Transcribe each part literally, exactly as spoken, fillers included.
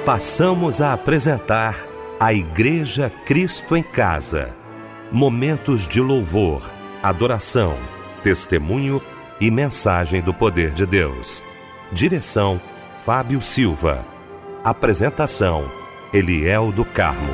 Passamos a apresentar a Igreja Cristo em Casa. Momentos de louvor, adoração, testemunho e mensagem do poder de Deus. Direção: Fábio Silva. Apresentação: Eliel do Carmo.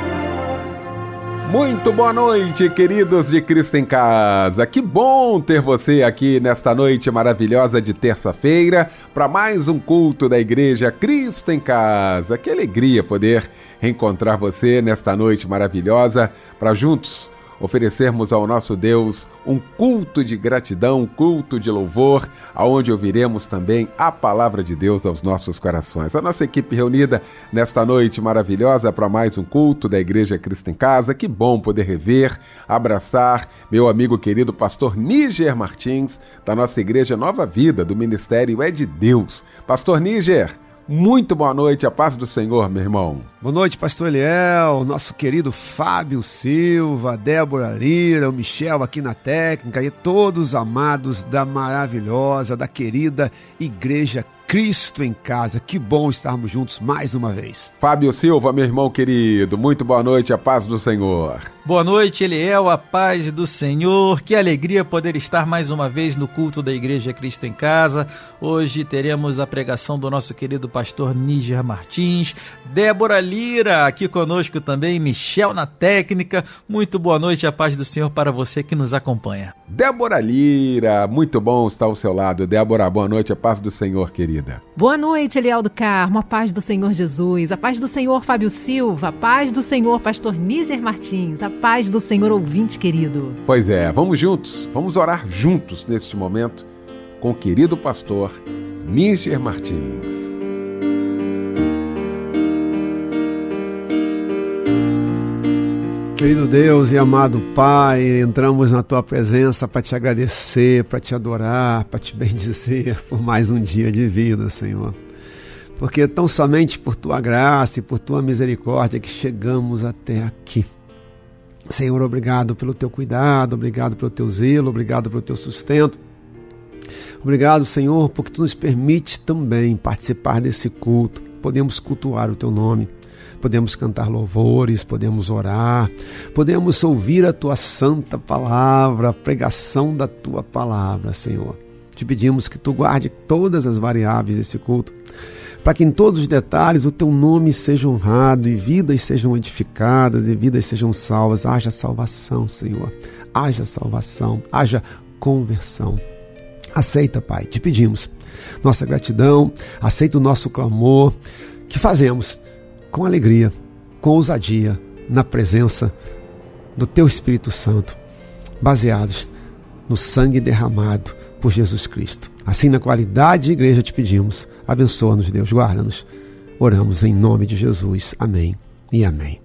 Muito boa noite, queridos de Cristo em Casa. Que bom ter você aqui nesta noite maravilhosa de terça-feira para mais um culto da Igreja Cristo em Casa. Que alegria poder reencontrar você nesta noite maravilhosa para juntos oferecermos ao nosso Deus um culto de gratidão, um culto de louvor, aonde ouviremos também a palavra de Deus aos nossos corações. A nossa equipe reunida nesta noite maravilhosa para mais um culto da Igreja Cristo em Casa. Que bom poder rever, abraçar meu amigo querido pastor Níger Martins, da nossa Igreja Nova Vida, do Ministério É de Deus. Pastor Níger, muito boa noite, a paz do Senhor, meu irmão. Boa noite, pastor Eliel, nosso querido Fábio Silva, Débora Lira, o Michel aqui na técnica e todos amados da maravilhosa, da querida Igreja Cristo em Casa. Que bom estarmos juntos mais uma vez. Fábio Silva, meu irmão querido, muito boa noite, a paz do Senhor. Boa noite, Eliel, a paz do Senhor. Que alegria poder estar mais uma vez no culto da Igreja Cristo em Casa. Hoje teremos a pregação do nosso querido pastor Níger Martins, Débora Lira aqui conosco também, Michel na técnica. Muito boa noite, a paz do Senhor para você que nos acompanha. Débora Lira, muito bom estar ao seu lado. Débora, boa noite, a paz do Senhor, querida. Boa noite, Eliel do Carmo, a paz do Senhor Jesus, a paz do Senhor Fábio Silva, a paz do Senhor pastor Níger Martins, a paz do Senhor ouvinte querido. Pois é, vamos juntos, vamos orar juntos neste momento com o querido pastor Níger Martins. Querido Deus e amado Pai, entramos na Tua presença para Te agradecer, para Te adorar, para Te bendizer por mais um dia de vida, Senhor. Porque tão somente por Tua graça e por Tua misericórdia que chegamos até aqui. Senhor, obrigado pelo Teu cuidado, obrigado pelo Teu zelo, obrigado pelo Teu sustento. Obrigado, Senhor, porque Tu nos permite também participar desse culto. Podemos cultuar o Teu nome. Podemos cantar louvores, podemos orar, podemos ouvir a Tua santa palavra, a pregação da Tua palavra, Senhor. Te pedimos que Tu guarde todas as variáveis desse culto, para que em todos os detalhes o Teu nome seja honrado e vidas sejam edificadas e vidas sejam salvas. Haja salvação, Senhor, haja salvação, haja conversão. Aceita, Pai, te pedimos nossa gratidão, aceita o nosso clamor, que fazemos com alegria, com ousadia, na presença do Teu Espírito Santo, baseados no sangue derramado por Jesus Cristo. Assim, na qualidade de igreja, te pedimos, abençoa-nos, Deus, guarda-nos. Oramos em nome de Jesus. Amém e amém.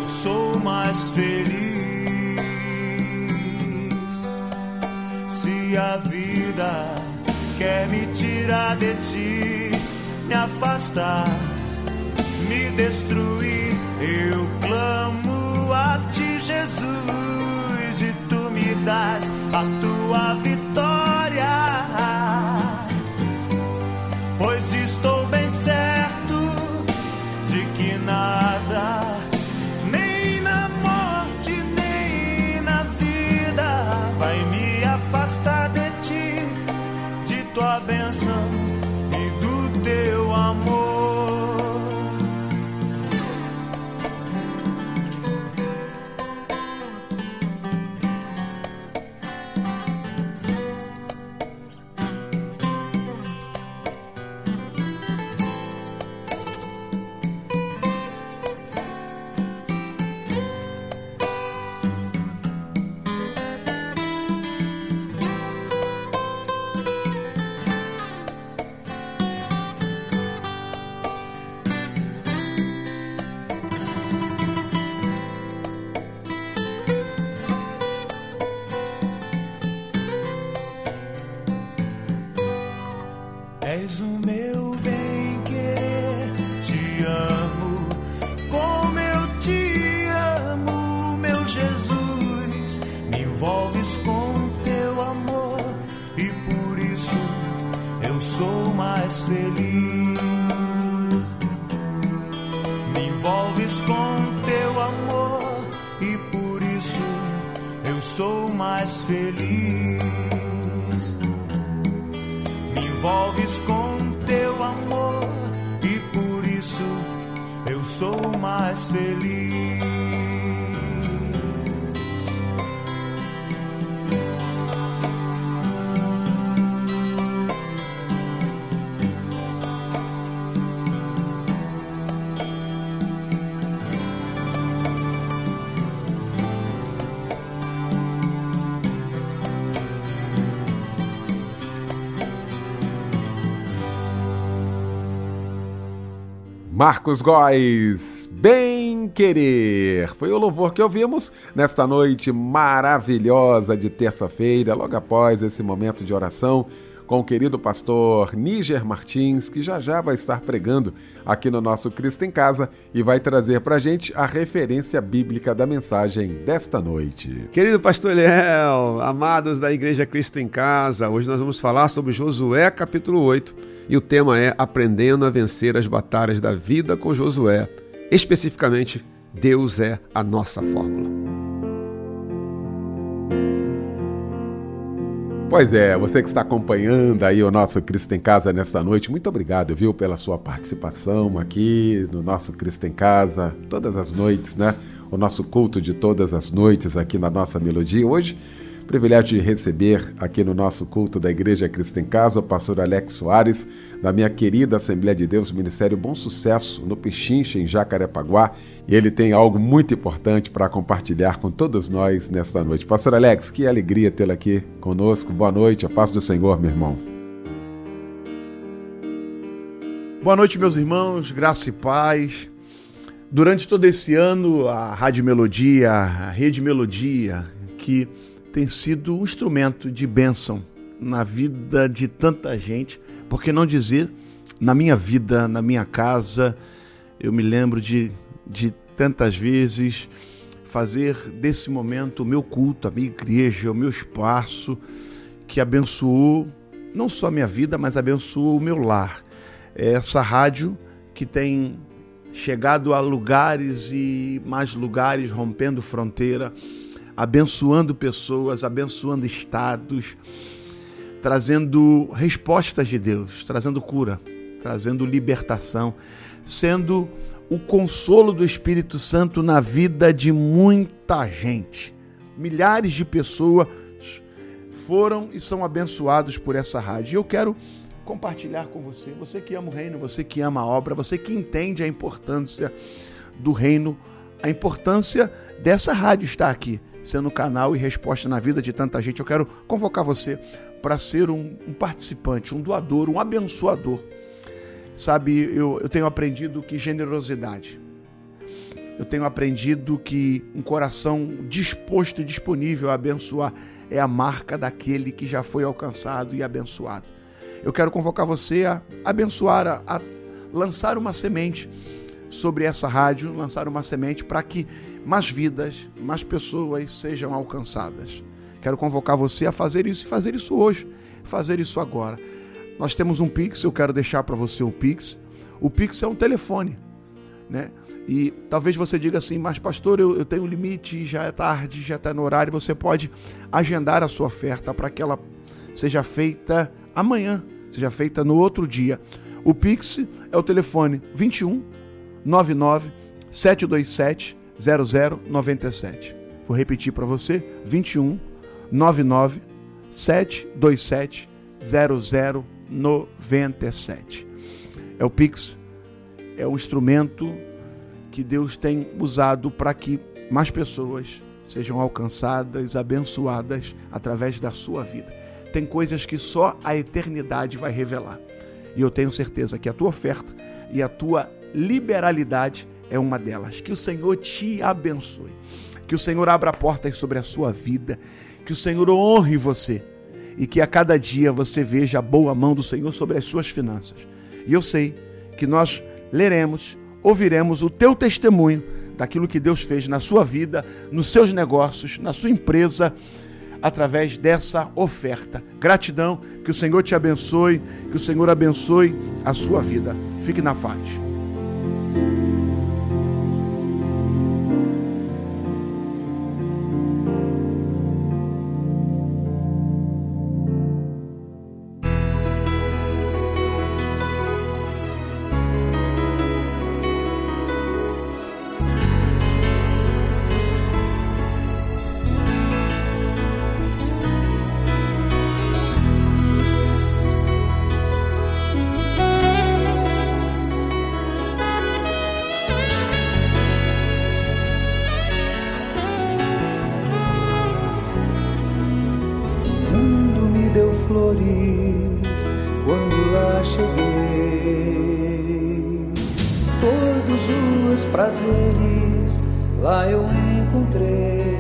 mais feliz. Se se a vida quer me tirar de ti, me afastar, me destruir, eu clamo a ti, Jesus, e tu me dás a tua vitória, pois estou bem certo de que nada, nem na morte, nem na vida, vai me afastar de ti, de tua bênção e do teu amor. És o meu bem-querer, te amo como eu te amo, meu Jesus. Me envolves com teu amor e por isso eu sou mais feliz. Me envolves com teu amor e por isso eu sou mais feliz. Me envolves com teu amor e por isso eu sou mais feliz. Marcos Góes, Bem Querer, foi o louvor que ouvimos nesta noite maravilhosa de terça-feira, logo após esse momento de oração com o querido pastor Níger Martins, que já já vai estar pregando aqui no nosso Cristo em Casa e vai trazer pra gente a referência bíblica da mensagem desta noite. Querido pastor Eliel, amados da Igreja Cristo em Casa, hoje nós vamos falar sobre Josué capítulo oito e o tema é Aprendendo a Vencer as Batalhas da Vida com Josué. Especificamente, Deus é a nossa fórmula. Pois é, você que está acompanhando aí o nosso Cristo em Casa nesta noite, muito obrigado, viu, pela sua participação aqui no nosso Cristo em Casa, todas as noites, né? O nosso culto de todas as noites aqui na nossa melodia. Hoje, privilégio de receber aqui no nosso culto da Igreja Cristo em Casa o pastor Alex Soares, da minha querida Assembleia de Deus, Ministério Bom Sucesso, no Pechincha, em Jacarepaguá. E ele tem algo muito importante para compartilhar com todos nós nesta noite. Pastor Alex, que alegria tê-lo aqui conosco. Boa noite, a paz do Senhor, meu irmão. Boa noite, meus irmãos, graça e paz. Durante todo esse ano, a Rádio Melodia, a Rede Melodia, que tem sido um instrumento de bênção na vida de tanta gente, por que não dizer na minha vida, na minha casa. Eu me lembro de, de tantas vezes fazer desse momento o meu culto, a minha igreja, o meu espaço, que abençoou não só a minha vida, mas abençoou o meu lar. É essa rádio que tem chegado a lugares e mais lugares, rompendo fronteira, abençoando pessoas, abençoando estados, trazendo respostas de Deus, trazendo cura, trazendo libertação, sendo o consolo do Espírito Santo na vida de muita gente. Milhares de pessoas foram e são abençoados por essa rádio. E eu quero compartilhar com você, você que ama o reino, você que ama a obra, você que entende a importância do reino, a importância dessa rádio estar aqui, sendo canal e resposta na vida de tanta gente. Eu quero convocar você para ser um, um participante, um doador, um abençoador. Sabe, eu, eu tenho aprendido que generosidade, eu tenho aprendido que um coração disposto e disponível a abençoar é a marca daquele que já foi alcançado e abençoado. Eu quero convocar você a abençoar, a, a lançar uma semente sobre essa rádio, lançar uma semente para que mais vidas, mais pessoas sejam alcançadas. Quero convocar você a fazer isso e fazer isso hoje, fazer isso agora. Nós temos um Pix, eu quero deixar para você um Pix. O Pix é um telefone, né? E talvez você diga assim, mas pastor, eu, eu tenho um limite, já é tarde, já está no horário. Você pode agendar a sua oferta para que ela seja feita amanhã, seja feita no outro dia. O Pix é o telefone vinte e um, noventa e nove, sete dois sete, zero zero nove sete. Vou repetir para você, vinte e um, noventa e nove, sete dois sete, zero zero nove sete. É o Pix, é um instrumento que Deus tem usado para que mais pessoas sejam alcançadas, abençoadas através da sua vida. Tem coisas que só a eternidade vai revelar. E eu tenho certeza que a tua oferta e a tua liberalidade é uma delas. Que o Senhor te abençoe. Que o Senhor abra portas sobre a sua vida. Que o Senhor honre você. E que a cada dia você veja a boa mão do Senhor sobre as suas finanças. E eu sei que nós leremos, ouviremos o teu testemunho daquilo que Deus fez na sua vida, nos seus negócios, na sua empresa, através dessa oferta. Gratidão, que o Senhor te abençoe, que o Senhor abençoe a sua vida. Fique na paz. Quando lá cheguei, todos os prazeres lá eu encontrei.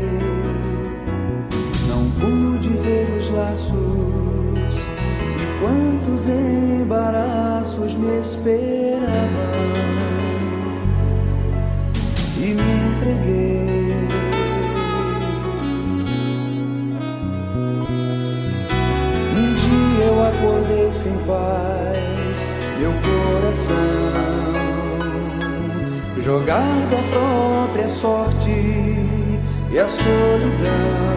Não pude ver os laços e quantos embaraços me esperavam, e me entreguei. Eu acordei sem paz, meu coração jogado à própria sorte e à solidão,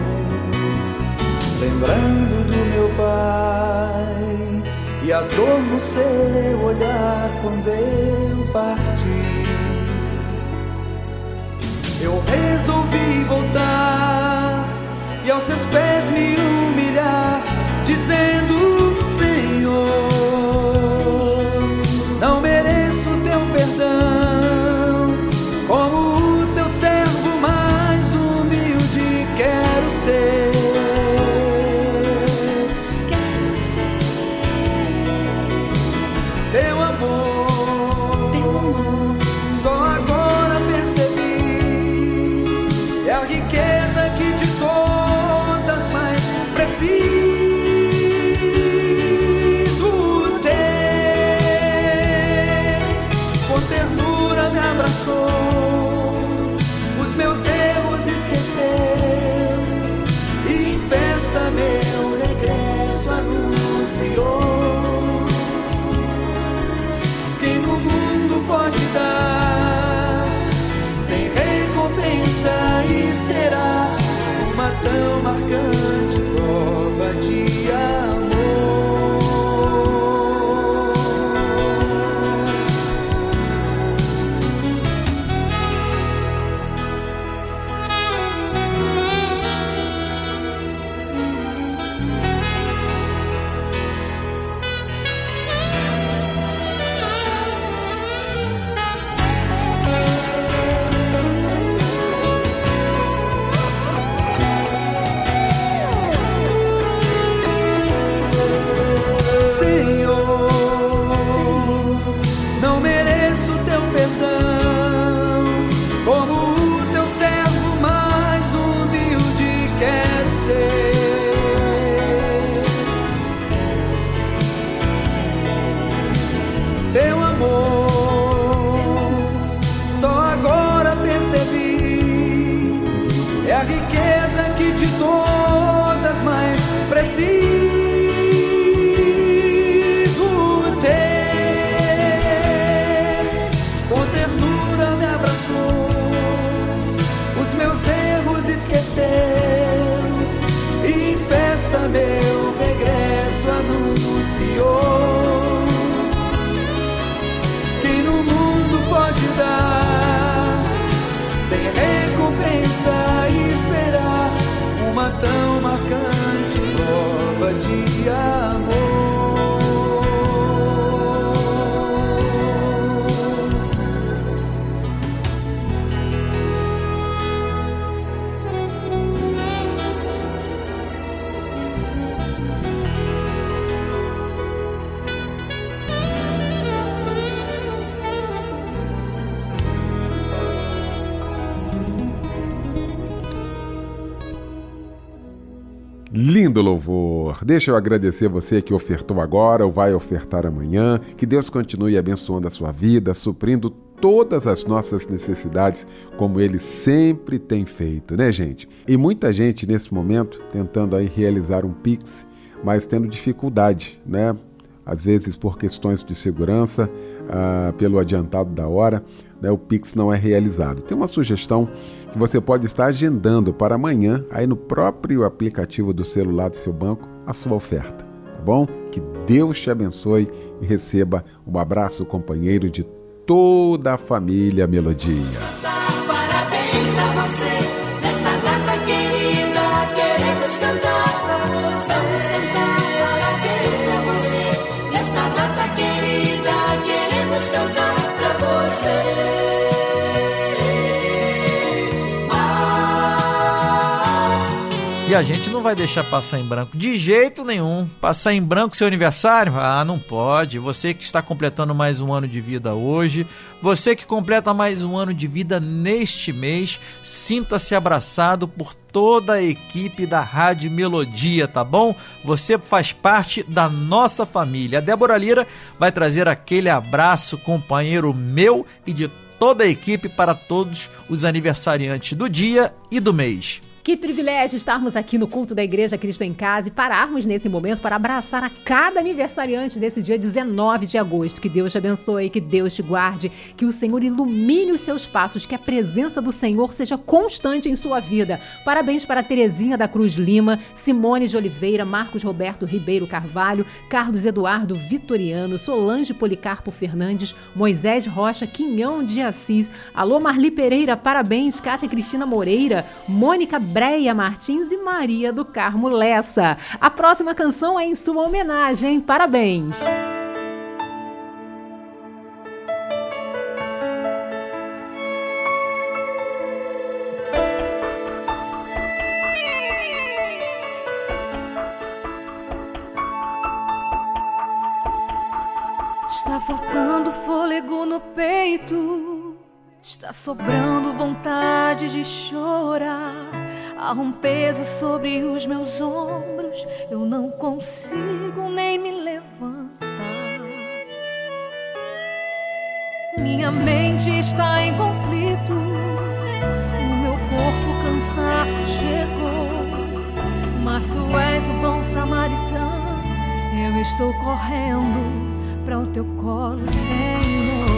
lembrando do meu pai e a dor no seu olhar quando eu parti. Eu resolvi voltar e aos seus pés me humilhar, dizendo: Senhor, não mereço teu perdão, como o teu servo mais humilde quero ser. Quero ser teu amor, teu amor. Só agora percebi, é a riqueza que de todas mais preciso. Os meus erros esqueceu e em festa meu regresso anunciou. Quem no mundo pode dar sem recompensa e esperar uma tão marcante prova de amor? a riqueza que de todas mais preciso ter. Com ternura me abraçou, os meus erros esqueceu, e em festa meu regresso anunciou. Quem no mundo pode dar sem recompensa e esperar uma tão marcante prova de amor? Lindo louvor! Deixa eu agradecer você que ofertou agora ou vai ofertar amanhã. Que Deus continue abençoando a sua vida, suprindo todas as nossas necessidades, como Ele sempre tem feito, né, gente? E muita gente nesse momento tentando aí realizar um Pix, mas tendo dificuldade, né? Às vezes por questões de segurança, ah, pelo adiantado da hora, né, o Pix não é realizado. Tem uma sugestão que você pode estar agendando para amanhã, aí no próprio aplicativo do celular do seu banco, a sua oferta, tá bom? Que Deus te abençoe e receba um abraço companheiro de toda a família Melodia. Parabéns pra você, nesta data querida, queremos cantar, vamos cantar. Parabéns pra você, nesta data querida, queremos cantar pra você. E a gente não vai deixar passar em branco de jeito nenhum. Passar em branco seu aniversário? Ah, não pode. Você que está completando mais um ano de vida hoje, você que completa mais um ano de vida neste mês, sinta-se abraçado por toda a equipe da Rádio Melodia, tá bom? Você faz parte da nossa família. A Débora Lira vai trazer aquele abraço, companheiro meu e de toda a equipe, para todos os aniversariantes do dia e do mês. Que privilégio estarmos aqui no culto da Igreja Cristo em Casa e pararmos nesse momento para abraçar a cada aniversariante desse dia dezenove de agosto. Que Deus te abençoe, que Deus te guarde, que o Senhor ilumine os seus passos, que a presença do Senhor seja constante em sua vida. Parabéns para Terezinha da Cruz Lima, Simone de Oliveira, Marcos Roberto Ribeiro Carvalho, Carlos Eduardo Vitoriano, Solange Policarpo Fernandes, Moisés Rocha Quinhão de Assis. Alô Marli Pereira, parabéns, Cátia Cristina Moreira, Mônica Breia Martins e Maria do Carmo Lessa. A próxima canção é em sua homenagem. Parabéns! Está faltando fôlego no peito, está sobrando vontade de chorar. Há um peso sobre os meus ombros, eu não consigo nem me levantar. Minha mente está em conflito, no meu corpo o cansaço chegou. Mas tu és o bom samaritano, eu estou correndo para o teu colo, Senhor.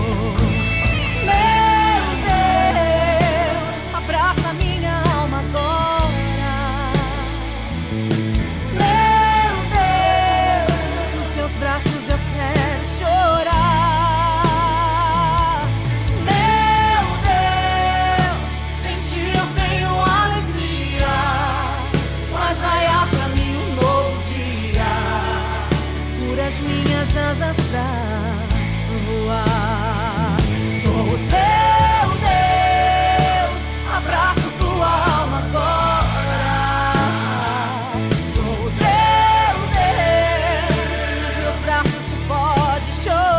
Meu Deus, abraça minha alma agora. Meu Deus, nos teus braços eu quero chorar. Meu Deus, em ti eu tenho alegria, faz raiar pra mim um novo dia, cura as minhas asas pra voar. Sou o teu Deus, abraço tua alma agora. Sou o teu Deus, nos meus braços tu pode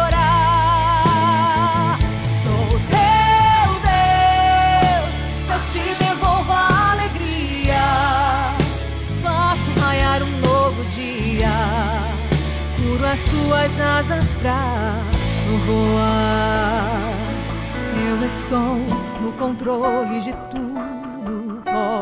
chorar. Sou o teu Deus, eu te devolvo a alegria, faço raiar um novo dia, curo as tuas asas pra voar. Eu estou no controle de tudo,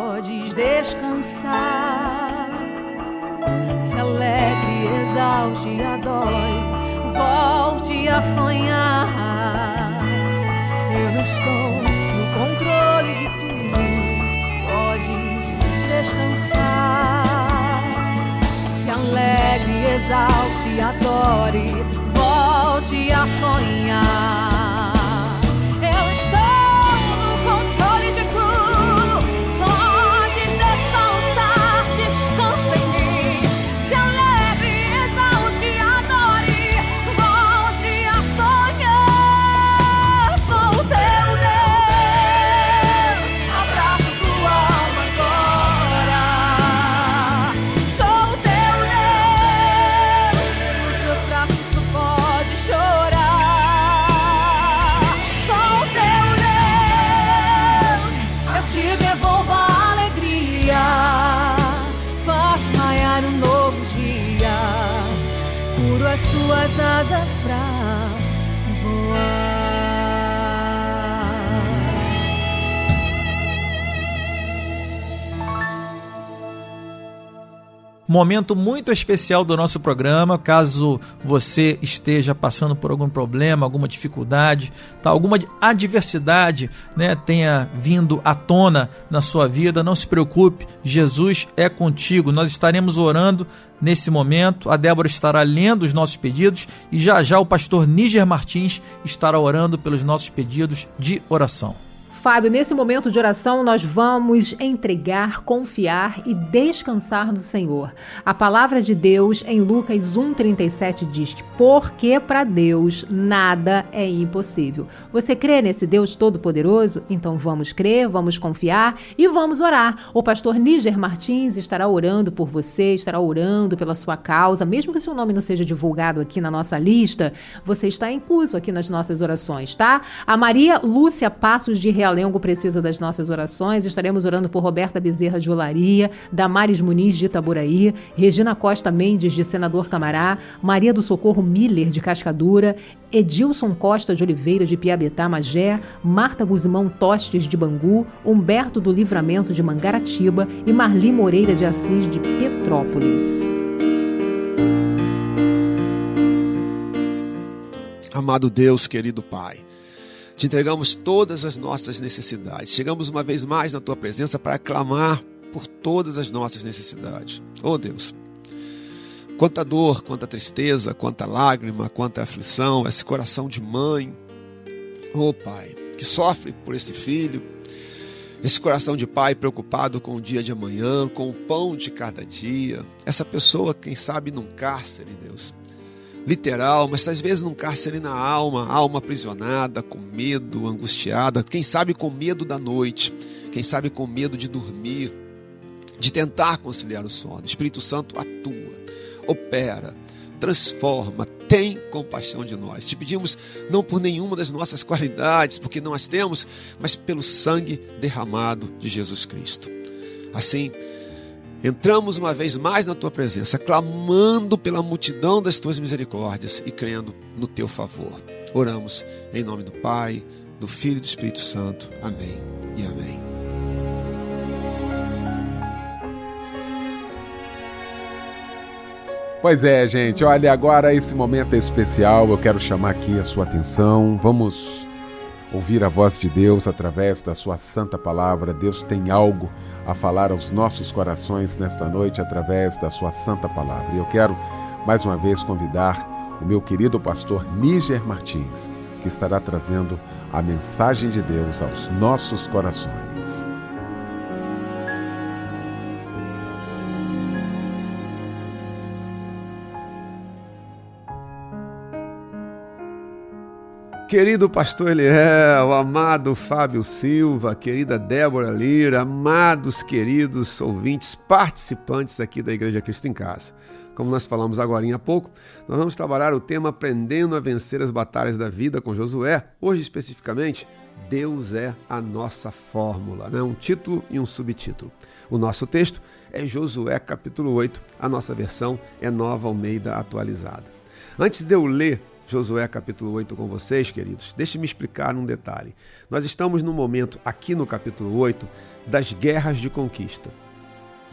descansar. Se alegre, exalte, adore, volte a sonhar. Eu não estou no controle de tudo, podes descansar. Se alegre, exalte, adore, volte a sonhar. Eu estou no controle de tudo, podes descansar, descansa em mim. Se alegre, exalte, adore, volte a sonhar. Sou o teu Deus, abraço tua alma agora. Sou o teu Deus, nos teus braços tu podes chorar. Sou o teu Deus, eu te devolvo a alegria. Faço raiar um novo dia, curo as tuas asas pra voar. Momento muito especial do nosso programa. Caso você esteja passando por algum problema, alguma dificuldade, tá, alguma adversidade, né, tenha vindo à tona na sua vida, não se preocupe, Jesus é contigo. Nós estaremos orando nesse momento, a Débora estará lendo os nossos pedidos e já já o pastor Níger Martins estará orando pelos nossos pedidos de oração. Fábio, nesse momento de oração nós vamos entregar, confiar e descansar no Senhor. A palavra de Deus em Lucas um, trinta e sete diz que porque para Deus nada é impossível. Você crê nesse Deus Todo-Poderoso? Então vamos crer, vamos confiar e vamos orar. O pastor Níger Martins estará orando por você, estará orando pela sua causa. Mesmo que seu nome não seja divulgado aqui na nossa lista, você está incluso aqui nas nossas orações, tá? A Maria Lúcia Passos de Realengo precisa das nossas orações. Estaremos orando por Roberta Bezerra de Olaria, Damares Muniz de Itaboraí, Regina Costa Mendes de Senador Camará, Maria do Socorro Miller de Cascadura, Edilson Costa de Oliveira de Piabetá, Magé, Marta Guzmão Tostes de Bangu, Humberto do Livramento de Mangaratiba e Marli Moreira de Assis de Petrópolis. Amado Deus, querido Pai, te entregamos todas as nossas necessidades. Chegamos uma vez mais na Tua presença para clamar por todas as nossas necessidades. Oh Deus, quanta dor, quanta tristeza, quanta lágrima, quanta aflição, esse coração de mãe, oh Pai, que sofre por esse filho, esse coração de pai preocupado com o dia de amanhã, com o pão de cada dia, essa pessoa, quem sabe, num cárcere, Deus, literal, mas às vezes num cárcere na alma, alma aprisionada, com medo, angustiada, quem sabe com medo da noite, quem sabe com medo de dormir, de tentar conciliar o sono. Espírito Santo atua, opera, transforma, tem compaixão de nós. Te pedimos não por nenhuma das nossas qualidades, porque não as temos, mas pelo sangue derramado de Jesus Cristo. Assim, entramos uma vez mais na Tua presença, clamando pela multidão das Tuas misericórdias e crendo no Teu favor. Oramos em nome do Pai, do Filho e do Espírito Santo. Amém e amém. Pois é, gente, olha, agora esse momento é especial, eu quero chamar aqui a sua atenção. Vamos ouvir a voz de Deus através da sua santa palavra. Deus tem algo a falar aos nossos corações nesta noite através da sua santa palavra. E eu quero mais uma vez convidar o meu querido pastor Níger Martins, que estará trazendo a mensagem de Deus aos nossos corações. Querido pastor Eliel, amado Fábio Silva, querida Débora Lira, amados queridos ouvintes, participantes aqui da Igreja Cristo em Casa. Como nós falamos agora há pouco, nós vamos trabalhar o tema Aprendendo a Vencer as Batalhas da Vida com Josué. Hoje especificamente, Deus é a nossa fórmula, né? Um título e um subtítulo. O nosso texto é Josué capítulo oito, a nossa versão é Nova Almeida atualizada. Antes de eu ler Josué capítulo oito com vocês, queridos, deixe-me explicar um detalhe. Nós estamos no momento, aqui no capítulo oito, das guerras de conquista.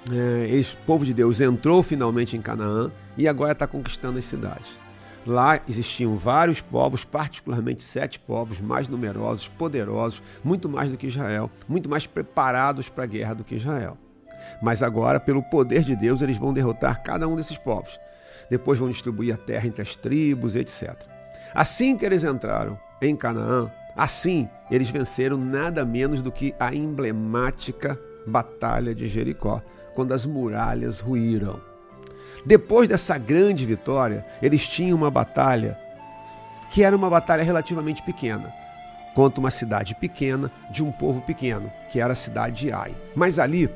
é, eles, o povo de Deus entrou finalmente em Canaã e agora está conquistando as cidades. Lá existiam vários povos, particularmente sete povos mais numerosos, poderosos, muito mais do que Israel, muito mais preparados para a guerra do que Israel. Mas agora, pelo poder de Deus, eles vão derrotar cada um desses povos. Depois vão distribuir a terra entre as tribos, etcétera. Assim que eles entraram em Canaã, assim eles venceram nada menos do que a emblemática Batalha de Jericó, quando as muralhas ruíram. Depois dessa grande vitória, eles tinham uma batalha que era uma batalha relativamente pequena, contra uma cidade pequena de um povo pequeno, que era a cidade de Ai. Mas ali,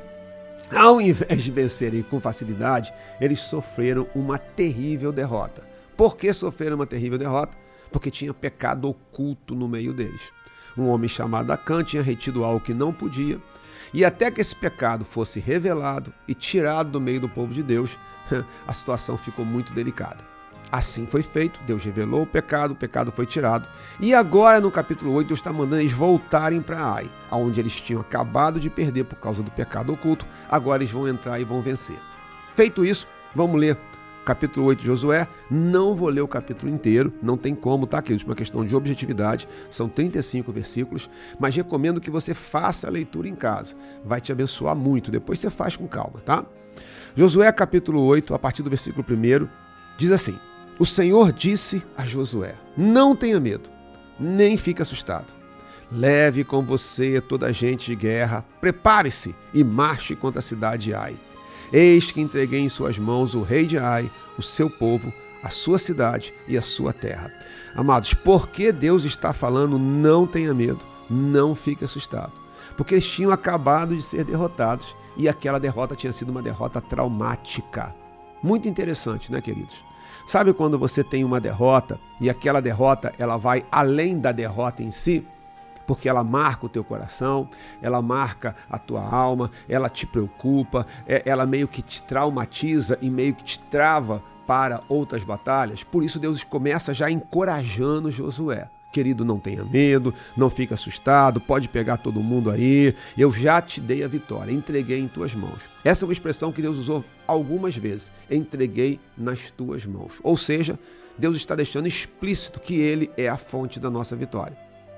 ao invés de vencerem com facilidade, eles sofreram uma terrível derrota. Por que sofreram uma terrível derrota? Porque tinha pecado oculto no meio deles. Um homem chamado Acã tinha retido algo que não podia, e até que esse pecado fosse revelado e tirado do meio do povo de Deus, a situação ficou muito delicada. Assim foi feito, Deus revelou o pecado, o pecado foi tirado. E agora no capítulo oito, Deus está mandando eles voltarem para Ai, onde eles tinham acabado de perder por causa do pecado oculto. Agora eles vão entrar e vão vencer. Feito isso, vamos ler o capítulo oito de Josué. Não vou ler o capítulo inteiro, não tem como, tá, queridos? Uma questão de objetividade, são trinta e cinco versículos, mas recomendo que você faça a leitura em casa. Vai te abençoar muito, depois você faz com calma, tá? Josué capítulo oito, a partir do versículo primeiro, diz assim: O Senhor disse a Josué: Não tenha medo, nem fique assustado. Leve com você toda a gente de guerra, prepare-se e marche contra a cidade de Ai. Eis que entreguei em suas mãos o rei de Ai, o seu povo, a sua cidade e a sua terra. Amados, por que Deus está falando não tenha medo, não fique assustado? Porque eles tinham acabado de ser derrotados e aquela derrota tinha sido uma derrota traumática. Muito interessante, né, queridos? Sabe quando você tem uma derrota e aquela derrota ela vai além da derrota em si? Porque ela marca o teu coração, ela marca a tua alma, ela te preocupa, ela meio que te traumatiza e meio que te trava para outras batalhas. Por isso Deus começa já encorajando Josué. Querido, não tenha medo, não fique assustado, pode pegar todo mundo aí, eu já te dei a vitória, entreguei em tuas mãos. Essa é uma expressão que Deus usou algumas vezes, entreguei nas tuas mãos. Ou seja, Deus está deixando explícito que Ele é a fonte da nossa vitória.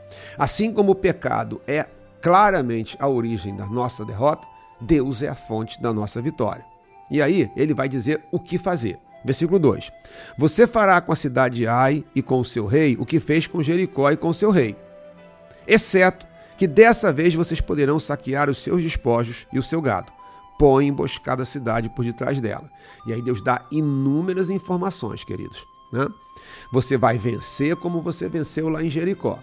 Assim como o pecado é claramente a origem da nossa derrota, Deus é a fonte da nossa vitória. E aí ele vai dizer o que fazer. Versículo dois. Você fará com a cidade de Ai e com o seu rei o que fez com Jericó e com o seu rei, exceto que dessa vez vocês poderão saquear os seus despojos e o seu gado. Põe emboscada a cidade por detrás dela. E aí Deus dá inúmeras informações, queridos, né? Você vai vencer como você venceu lá em Jericó.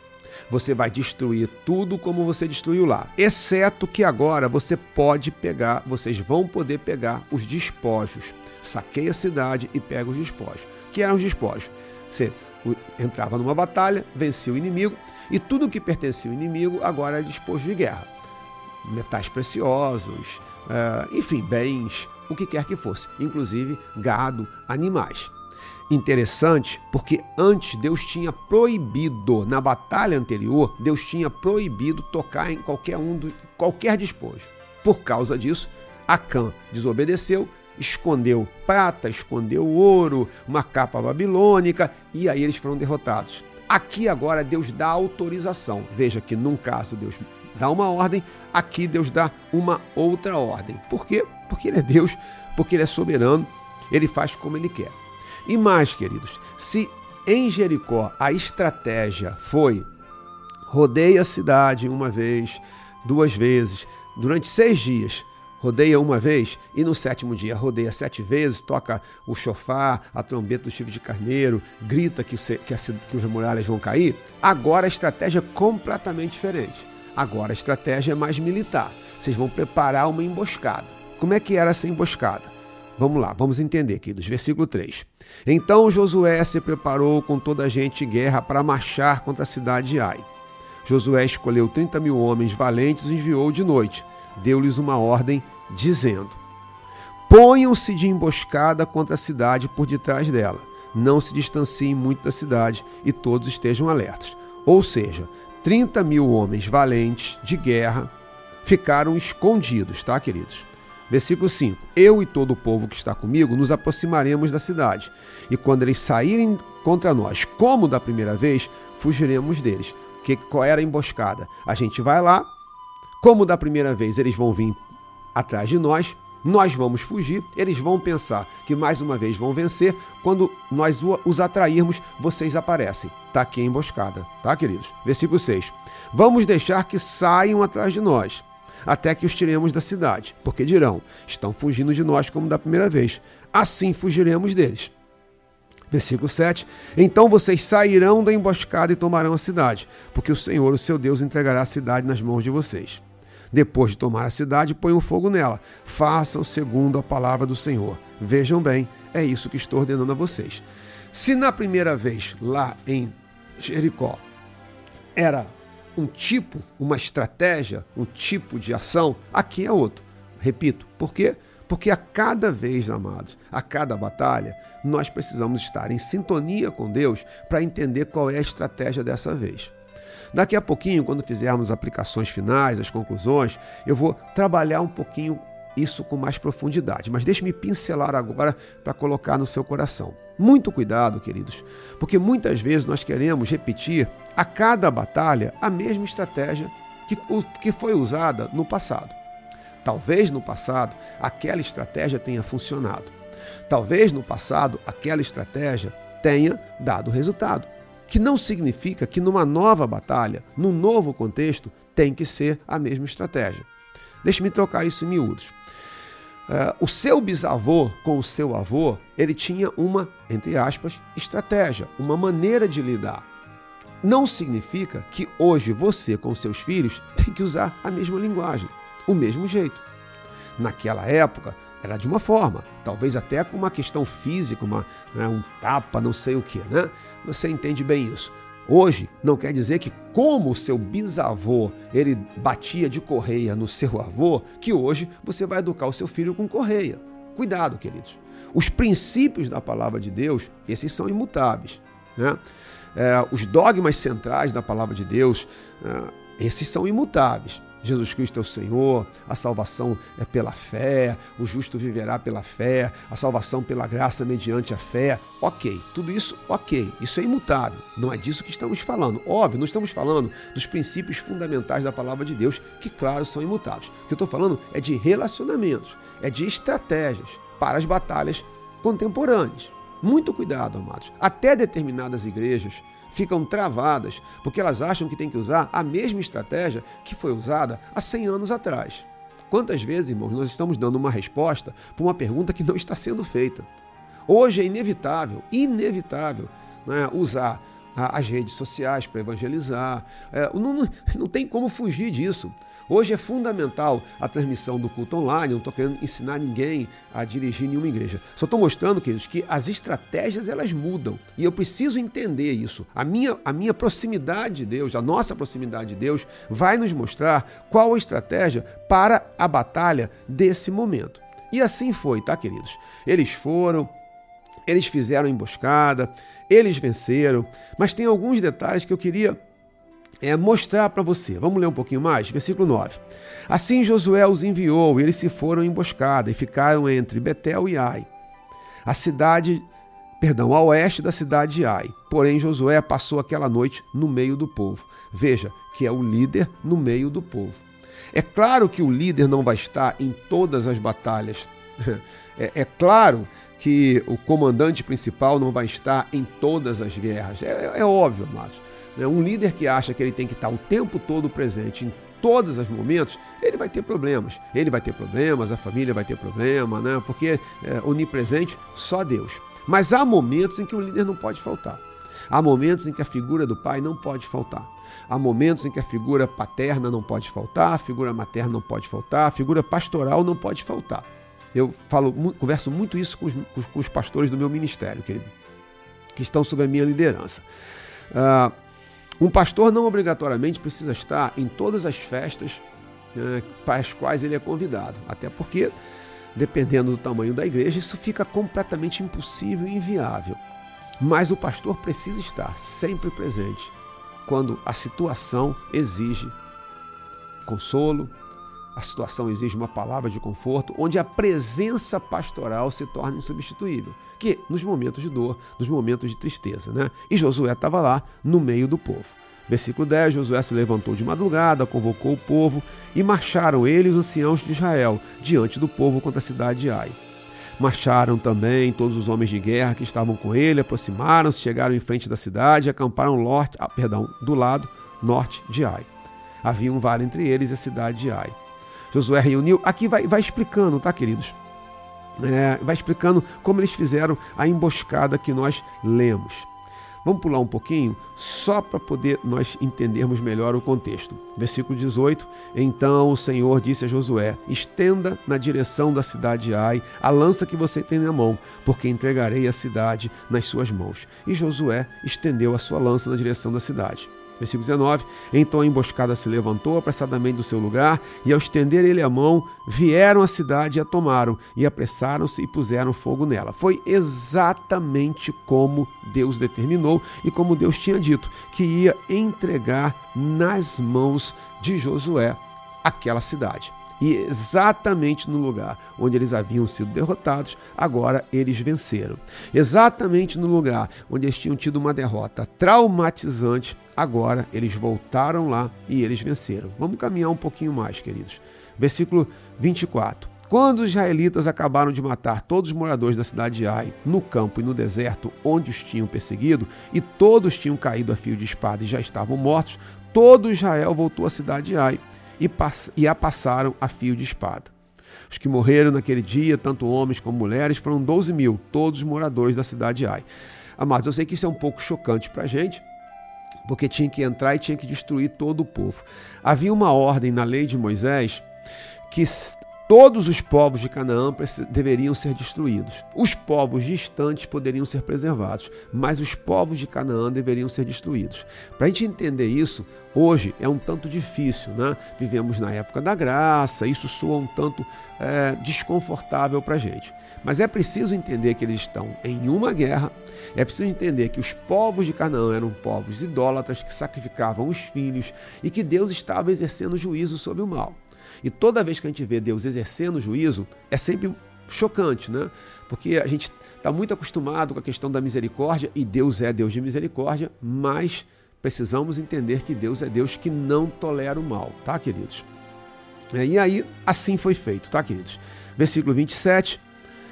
Você vai destruir tudo como você destruiu lá, exceto que agora você pode pegar, vocês vão poder pegar os despojos. Saqueia a cidade e pega os despojos. O que eram os despojos? Você entrava numa batalha, vencia o inimigo e tudo que pertencia ao inimigo agora é despojo de guerra. Metais preciosos, enfim, bens, o que quer que fosse, inclusive gado, animais. Interessante, porque antes Deus tinha proibido, na batalha anterior, Deus tinha proibido tocar em qualquer um do, qualquer despojo. Por causa disso, Acã desobedeceu, escondeu prata, escondeu ouro, uma capa babilônica, e aí eles foram derrotados. Aqui agora Deus dá autorização. Veja que num caso Deus dá uma ordem, aqui Deus dá uma outra ordem. Por quê? Porque Ele é Deus, porque Ele é soberano, Ele faz como Ele quer. E mais, queridos, se em Jericó a estratégia foi rodeia a cidade uma vez, duas vezes, durante seis dias, rodeia uma vez e no sétimo dia rodeia sete vezes, toca o chofar, a trombeta do chifre de carneiro, grita que, que, a, que os muralhas vão cair, agora a estratégia é completamente diferente. Agora a estratégia é mais militar. Vocês vão preparar uma emboscada. Como é que era essa emboscada? Vamos lá, vamos entender aqui, dos versículo três. Então Josué se preparou com toda a gente de guerra para marchar contra a cidade de Ai. Josué escolheu trinta mil homens valentes e enviou de noite. Deu-lhes uma ordem, dizendo: ponham-se de emboscada contra a cidade por detrás dela. Não se distanciem muito da cidade e todos estejam alertas. Ou seja, trinta mil homens valentes de guerra ficaram escondidos, tá, queridos? Versículo cinco. Eu e todo o povo que está comigo nos aproximaremos da cidade, e quando eles saírem contra nós, como da primeira vez, fugiremos deles. Que, qual era a emboscada? A gente vai lá, como da primeira vez eles vão vir atrás de nós, nós vamos fugir, eles vão pensar que mais uma vez vão vencer, quando nós os atrairmos, vocês aparecem. Está aqui a emboscada, tá, queridos? Versículo seis. Vamos deixar que saiam atrás de nós, até que os tiremos da cidade, porque dirão, estão fugindo de nós como da primeira vez. Assim fugiremos deles. Versículo sete. Então vocês sairão da emboscada e tomarão a cidade, porque o Senhor, o seu Deus, entregará a cidade nas mãos de vocês. Depois de tomar a cidade, ponham fogo nela. Façam segundo a palavra do Senhor. Vejam bem, é isso que estou ordenando a vocês. Se na primeira vez, lá em Jericó, era um tipo, uma estratégia, um tipo de ação, aqui é outro. Repito, por quê? Porque a cada vez, amados, a cada batalha, nós precisamos estar em sintonia com Deus para entender qual é a estratégia dessa vez. Daqui a pouquinho, quando fizermos as aplicações finais, as conclusões, eu vou trabalhar um pouquinho isso com mais profundidade. Mas deixe-me pincelar agora para colocar no seu coração. Muito cuidado, queridos, porque muitas vezes nós queremos repetir a cada batalha a mesma estratégia que, que foi usada no passado. Talvez no passado aquela estratégia tenha funcionado. Talvez no passado aquela estratégia tenha dado resultado. Que não significa que numa nova batalha, num novo contexto, tem que ser a mesma estratégia. Deixe-me trocar isso em miúdos. Uh, o seu bisavô com o seu avô, ele tinha uma, entre aspas, estratégia, uma maneira de lidar. Não significa que hoje você com seus filhos tem que usar a mesma linguagem, o mesmo jeito. Naquela época, era de uma forma, talvez até com uma questão física, uma, né, um tapa, não sei o que, né? Você entende bem isso. Hoje, não quer dizer que como o seu bisavô, ele batia de correia no seu avô, que hoje você vai educar o seu filho com correia. Cuidado, queridos. Os princípios da palavra de Deus, esses são imutáveis, né? É, os dogmas centrais da palavra de Deus, é, esses são imutáveis. Jesus Cristo é o Senhor, a salvação é pela fé, o justo viverá pela fé, a salvação pela graça mediante a fé. Ok, tudo isso, ok, isso é imutável, não é disso que estamos falando. Óbvio, não estamos falando dos princípios fundamentais da palavra de Deus, que claro, são imutáveis. O que eu estou falando é de relacionamentos, é de estratégias para as batalhas contemporâneas. Muito cuidado, amados. Até determinadas igrejas ficam travadas porque elas acham que tem que usar a mesma estratégia que foi usada há cem anos atrás. Quantas vezes, irmãos, nós estamos dando uma resposta para uma pergunta que não está sendo feita? Hoje é inevitável, inevitável, né, usar a, as redes sociais para evangelizar. É, não, não, não tem como fugir disso. Hoje é fundamental a transmissão do culto online, não estou querendo ensinar ninguém a dirigir nenhuma igreja. Só estou mostrando, queridos, que as estratégias elas mudam e eu preciso entender isso. A minha, a minha proximidade de Deus, a nossa proximidade de Deus vai nos mostrar qual a estratégia para a batalha desse momento. E assim foi, tá, queridos? Eles foram, eles fizeram emboscada, eles venceram, mas tem alguns detalhes que eu queria É mostrar para você. Vamos ler um pouquinho mais? Versículo nove. Assim Josué os enviou, e eles se foram em emboscada e ficaram entre Betel e Ai, a cidade, perdão, a oeste da cidade de Ai. Porém Josué passou aquela noite no meio do povo. Veja que é o líder no meio do povo. É claro que o líder não vai estar em todas as batalhas. É, é claro que o comandante principal não vai estar em todas as guerras. É, é óbvio, amados. Um líder que acha que ele tem que estar o tempo todo presente em todos os momentos, ele vai ter problemas. Ele vai ter problemas, a família vai ter problema, né? Porque é, onipresente só Deus. Mas há momentos em que o líder não pode faltar. Há momentos em que a figura do pai não pode faltar. Há momentos em que a figura paterna não pode faltar, a figura materna não pode faltar, a figura pastoral não pode faltar. Eu falo, converso muito isso com os, com os pastores do meu ministério, querido, que estão sob a minha liderança. Ah, Um pastor não obrigatoriamente precisa estar em todas as festas, né, para as quais ele é convidado, até porque, dependendo do tamanho da igreja, isso fica completamente impossível e inviável. Mas o pastor precisa estar sempre presente quando a situação exige consolo, a situação exige uma palavra de conforto, onde a presença pastoral se torna insubstituível, que nos momentos de dor, nos momentos de tristeza, né? E Josué estava lá no meio do povo. Versículo dez, Josué se levantou de madrugada, convocou o povo e marcharam ele e os anciãos de Israel diante do povo contra a cidade de Ai. Marcharam também todos os homens de guerra que estavam com ele, aproximaram-se, chegaram em frente da cidade e acamparam norte, ah, perdão, do lado norte de Ai. Havia um vale entre eles e a cidade de Ai. Josué reuniu, aqui vai, vai explicando, tá, queridos? É, vai explicando como eles fizeram a emboscada que nós lemos. Vamos pular um pouquinho, só para poder nós entendermos melhor o contexto. Versículo dezoito, então o Senhor disse a Josué, estenda na direção da cidade de Ai a lança que você tem na mão, porque entregarei a cidade nas suas mãos. E Josué estendeu a sua lança na direção da cidade. Versículo dezenove, então a emboscada se levantou apressadamente do seu lugar, e ao estender ele a mão, vieram à cidade e a tomaram, e apressaram-se e puseram fogo nela. Foi exatamente como Deus determinou e como Deus tinha dito, que ia entregar nas mãos de Josué aquela cidade. E exatamente no lugar onde eles haviam sido derrotados, agora eles venceram. Exatamente no lugar onde eles tinham tido uma derrota traumatizante, agora eles voltaram lá e eles venceram. Vamos caminhar um pouquinho mais, queridos. Versículo vinte e quatro. Quando os israelitas acabaram de matar todos os moradores da cidade de Ai, no campo e no deserto onde os tinham perseguido, e todos tinham caído a fio de espada e já estavam mortos, todo Israel voltou à cidade de Ai e, pass- e a passaram a fio de espada. Os que morreram naquele dia, tanto homens como mulheres, foram doze mil, todos os moradores da cidade de Ai. Amados, eu sei que isso é um pouco chocante para a gente, porque tinha que entrar e tinha que destruir todo o povo. Havia uma ordem na lei de Moisés que todos os povos de Canaã deveriam ser destruídos. Os povos distantes poderiam ser preservados, mas os povos de Canaã deveriam ser destruídos. Para a gente entender isso, hoje é um tanto difícil, né? Vivemos na época da graça, isso soa um tanto é, desconfortável para a gente. Mas é preciso entender que eles estão em uma guerra, é preciso entender que os povos de Canaã eram povos idólatras que sacrificavam os filhos e que Deus estava exercendo juízo sobre o mal. E toda vez que a gente vê Deus exercendo juízo, é sempre chocante, né? Porque a gente está muito acostumado com a questão da misericórdia, e Deus é Deus de misericórdia, mas precisamos entender que Deus é Deus que não tolera o mal, tá, queridos? E aí, assim foi feito, tá, queridos? Versículo vinte e sete.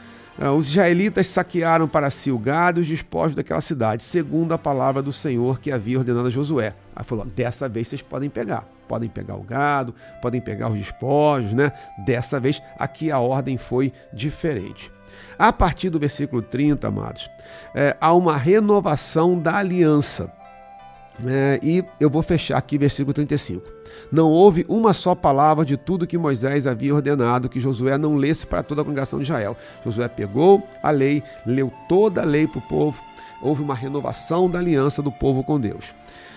Os israelitas saquearam para si o gado e os despojos daquela cidade, segundo a palavra do Senhor que havia ordenado a Josué. Aí falou, dessa vez vocês podem pegar. Podem pegar o gado, podem pegar os despojos, né? Dessa vez, aqui a ordem foi diferente. A partir do versículo trinta, amados, é, há uma renovação da aliança. É, e eu vou fechar aqui versículo trinta e cinco. Não houve uma só palavra de tudo que Moisés havia ordenado que Josué não lesse para toda a congregação de Israel. Josué pegou a lei, leu toda a lei para o povo, houve uma renovação da aliança do povo com Deus.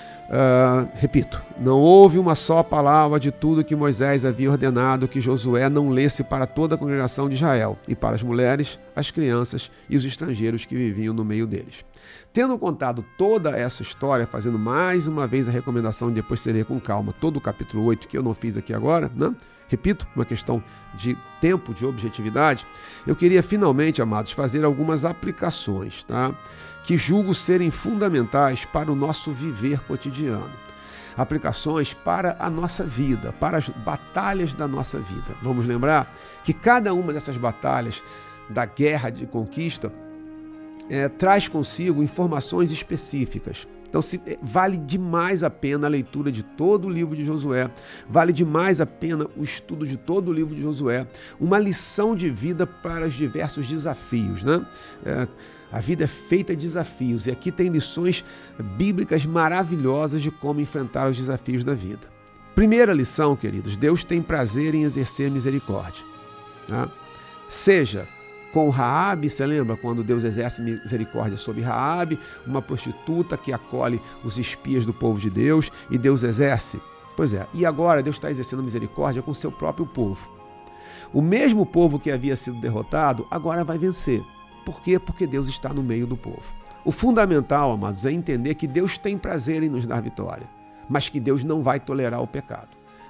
Uh, repito, não houve uma só palavra de tudo que Moisés havia ordenado que Josué não lesse para toda a congregação de Israel e para as mulheres, as crianças e os estrangeiros que viviam no meio deles. Tendo contado toda essa história, fazendo mais uma vez a recomendação de depois você ler com calma todo o capítulo oito, que eu não fiz aqui agora, né? Repito, uma questão de tempo, de objetividade, eu queria finalmente, amados, fazer algumas aplicações, tá? Que julgo serem fundamentais para o nosso viver cotidiano. Aplicações para a nossa vida, para as batalhas da nossa vida. Vamos lembrar que cada uma dessas batalhas da guerra de conquista é, traz consigo informações específicas. Então se, vale demais a pena a leitura de todo o livro de Josué, vale demais a pena o estudo de todo o livro de Josué, uma lição de vida para os diversos desafios, né? É, a vida é feita de desafios e aqui tem lições bíblicas maravilhosas de como enfrentar os desafios da vida. Primeira lição, queridos, Deus tem prazer em exercer misericórdia. Tá? Seja com Raabe, você lembra quando Deus exerce misericórdia sobre Raabe, uma prostituta que acolhe os espias do povo de Deus, e Deus exerce? Pois é, e agora Deus está exercendo misericórdia com o seu próprio povo. O mesmo povo que havia sido derrotado, agora vai vencer. Por quê? Porque Deus está no meio do povo. O fundamental, amados, é entender que Deus tem prazer em nos dar vitória, mas que Deus não vai tolerar o pecado.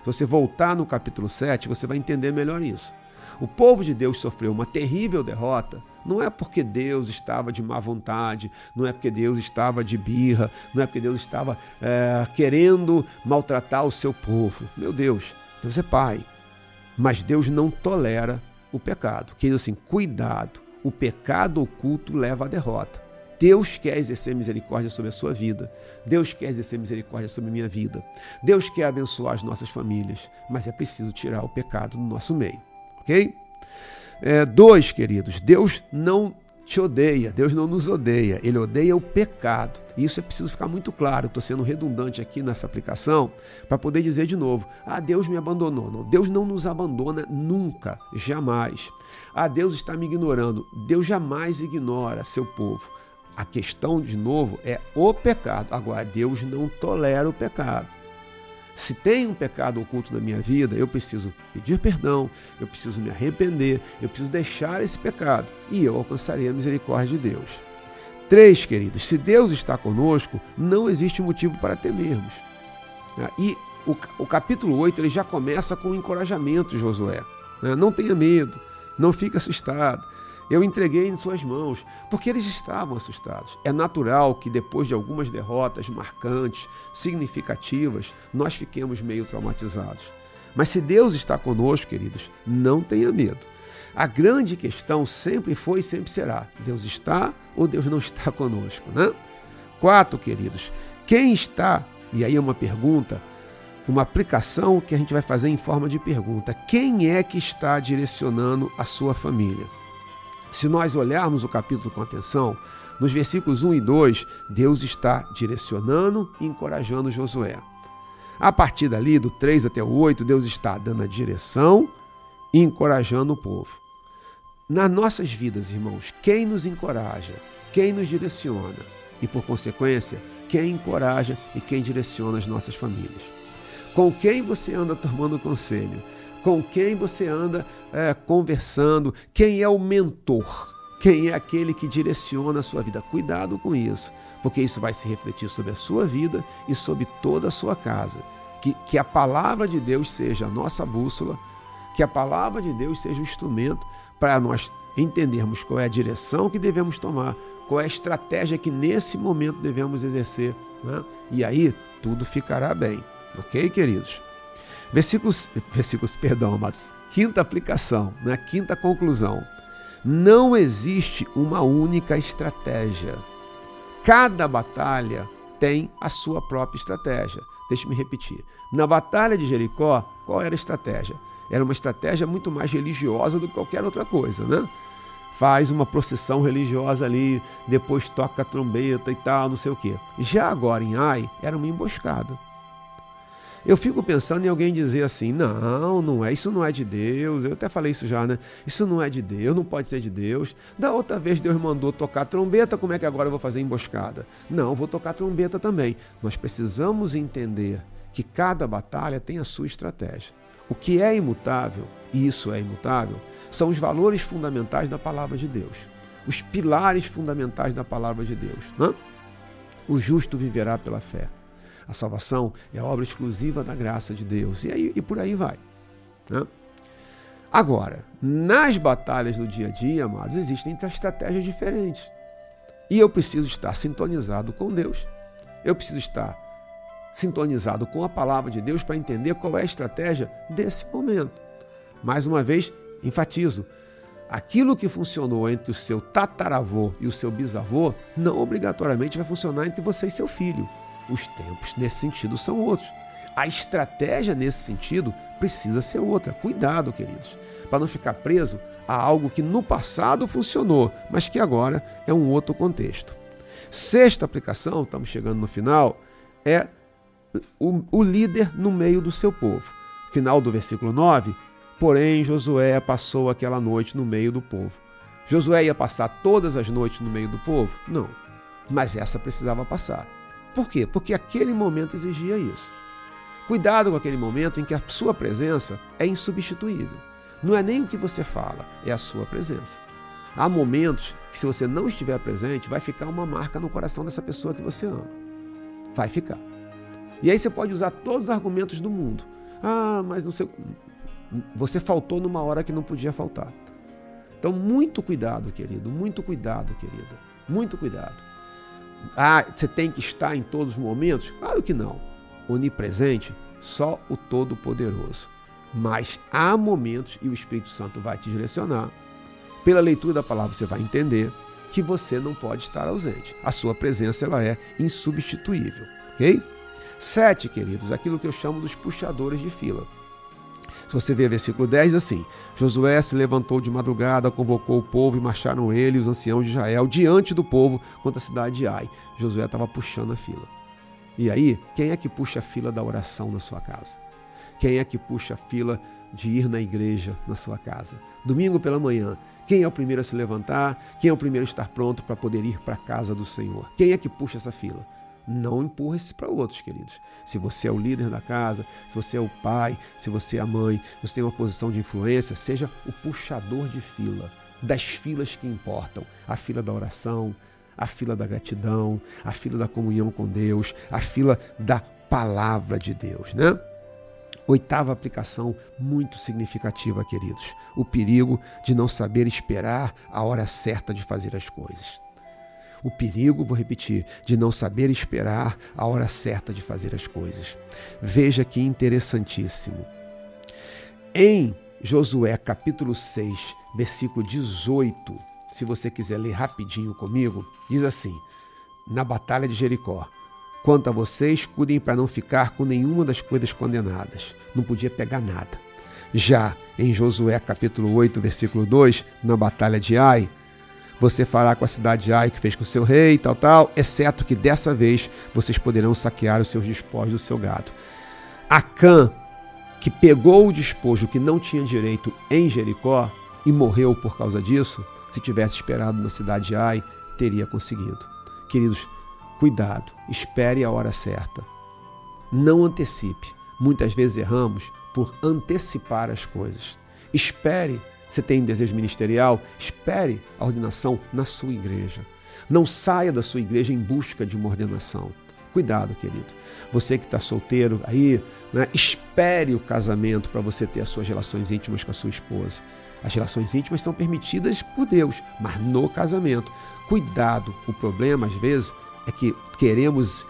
Se você voltar no capítulo sete, você vai entender melhor isso. O povo de Deus sofreu uma terrível derrota, não é porque Deus estava de má vontade, não é porque Deus estava de birra, não é porque Deus estava é, querendo maltratar o seu povo. Meu Deus, Deus é Pai, mas Deus não tolera o pecado. Quer dizer assim, cuidado, o pecado oculto leva à derrota. Deus quer exercer misericórdia sobre a sua vida. Deus quer exercer misericórdia sobre a minha vida. Deus quer abençoar as nossas famílias, mas é preciso tirar o pecado do nosso meio. Ok? É, dois, queridos, Deus não te odeia, Deus não nos odeia, Ele odeia o pecado. E isso é preciso ficar muito claro. Estou sendo redundante aqui nessa aplicação para poder dizer de novo: ah, Deus me abandonou. Não, Deus não nos abandona nunca, jamais. Ah, Deus está me ignorando. Deus jamais ignora seu povo. A questão, de novo, é o pecado. Agora, Deus não tolera o pecado. Se tem um pecado oculto na minha vida, eu preciso pedir perdão, eu preciso me arrepender, eu preciso deixar esse pecado e eu alcançarei a misericórdia de Deus. Três, queridos, se Deus está conosco, não existe motivo para temermos. E o, o capítulo oito ele já começa com um encorajamento de Josué. Não tenha medo, não fique assustado. Eu entreguei em suas mãos, porque eles estavam assustados. É natural que depois de algumas derrotas marcantes, significativas, nós fiquemos meio traumatizados. Mas se Deus está conosco, queridos, não tenha medo. A grande questão sempre foi e sempre será: Deus está ou Deus não está conosco, né? Quatro, queridos, quem está, e aí é uma pergunta, uma aplicação que a gente vai fazer em forma de pergunta: quem é que está direcionando a sua família? Se nós olharmos o capítulo com atenção, nos versículos um e dois, Deus está direcionando e encorajando Josué. A partir dali, do três até o oito, Deus está dando a direção e encorajando o povo. Nas nossas vidas, irmãos, quem nos encoraja, quem nos direciona e, por consequência, quem encoraja e quem direciona as nossas famílias? Com quem você anda tomando conselho? Com quem você anda é, conversando? Quem é o mentor? Quem é aquele que direciona a sua vida? Cuidado com isso, porque isso vai se refletir sobre a sua vida e sobre toda a sua casa. Que, que a palavra de Deus seja a nossa bússola, que a palavra de Deus seja o instrumento para nós entendermos qual é a direção que devemos tomar, qual é a estratégia que nesse momento devemos exercer, né? E aí tudo ficará bem. Ok, queridos? Versículos, versículos, perdão, amados. Quinta aplicação, né? Quinta conclusão. Não existe uma única estratégia. Cada batalha tem a sua própria estratégia. Deixe-me repetir. Na batalha de Jericó, qual era a estratégia? Era uma estratégia muito mais religiosa do que qualquer outra coisa, né? Faz uma procissão religiosa ali, depois toca a trombeta e tal, não sei o quê. Já agora em Ai, era uma emboscada. Eu fico pensando em alguém dizer assim: não, não é, isso não é de Deus. Eu até falei isso já, né? Isso não é de Deus, não pode ser de Deus. Da outra vez Deus mandou tocar trombeta, como é que agora eu vou fazer emboscada? Não, vou tocar trombeta também. Nós precisamos entender que cada batalha tem a sua estratégia. O que é imutável, e isso é imutável, são os valores fundamentais da palavra de Deus. Os pilares fundamentais da palavra de Deus, né? O justo viverá pela fé. A salvação é obra exclusiva da graça de Deus. E, aí, e por aí vai, né? Agora, nas batalhas do dia a dia, amados, existem estratégias diferentes. E eu preciso estar sintonizado com Deus. Eu preciso estar sintonizado com a palavra de Deus para entender qual é a estratégia desse momento. Mais uma vez, enfatizo, aquilo que funcionou entre o seu tataravô e o seu bisavô não obrigatoriamente vai funcionar entre você e seu filho. Os tempos nesse sentido são outros. A estratégia nesse sentido precisa ser outra. Cuidado, queridos, para não ficar preso a algo que no passado funcionou, mas que agora é um outro contexto. Sexta aplicação, estamos chegando no final, é o, o líder no meio do seu povo. Final do versículo nove, porém Josué passou aquela noite no meio do povo. Josué ia passar todas as noites no meio do povo? Não, mas essa precisava passar. Por quê? Porque aquele momento exigia isso. Cuidado com aquele momento em que a sua presença é insubstituível. Não é nem o que você fala, é a sua presença. Há momentos que, se você não estiver presente, vai ficar uma marca no coração dessa pessoa que você ama. Vai ficar. E aí você pode usar todos os argumentos do mundo. Ah, mas não sei... Você faltou numa hora que não podia faltar. Então, muito cuidado, querido, muito cuidado, querida, muito cuidado. Ah, você tem que estar em todos os momentos? Claro que não. Onipresente, só o Todo-Poderoso. Mas há momentos, e o Espírito Santo vai te direcionar, pela leitura da palavra você vai entender que você não pode estar ausente. A sua presença ela é insubstituível, ok? Sete, queridos, aquilo que eu chamo dos puxadores de fila. Se você ver versículo dez, assim, Josué se levantou de madrugada, convocou o povo e marcharam ele e os anciãos de Israel diante do povo contra a cidade de Ai. Josué estava puxando a fila. E aí, quem é que puxa a fila da oração na sua casa? Quem é que puxa a fila de ir na igreja na sua casa? Domingo pela manhã, quem é o primeiro a se levantar? Quem é o primeiro a estar pronto para poder ir para a casa do Senhor? Quem é que puxa essa fila? Não empurra isso para outros, queridos. Se você é o líder da casa, se você é o pai, se você é a mãe, você tem uma posição de influência, seja o puxador de fila, das filas que importam. A fila da oração, a fila da gratidão, a fila da comunhão com Deus, a fila da palavra de Deus, né? Oitava aplicação muito significativa, queridos. O perigo de não saber esperar a hora certa de fazer as coisas. O perigo, vou repetir, de não saber esperar a hora certa de fazer as coisas. Veja que interessantíssimo. Em Josué capítulo seis, versículo dezoito, se você quiser ler rapidinho comigo, diz assim, na batalha de Jericó, quanto a vocês, cuidem para não ficar com nenhuma das coisas condenadas. Não podia pegar nada. Já em Josué capítulo oito, versículo dois, na batalha de Ai, você fará com a cidade de Ai que fez com o seu rei, tal, tal, exceto que dessa vez vocês poderão saquear os seus despojos do seu gado. Acã, que pegou o despojo que não tinha direito em Jericó e morreu por causa disso, se tivesse esperado na cidade de Ai, teria conseguido. Queridos, cuidado, espere a hora certa. Não antecipe. Muitas vezes erramos por antecipar as coisas. Espere. Você tem desejo ministerial? Espere a ordenação na sua igreja. Não saia da sua igreja em busca de uma ordenação. Cuidado, querido. Você que está solteiro aí, né, espere o casamento para você ter as suas relações íntimas com a sua esposa. As relações íntimas são permitidas por Deus, mas no casamento. Cuidado. O problema, às vezes, é que queremos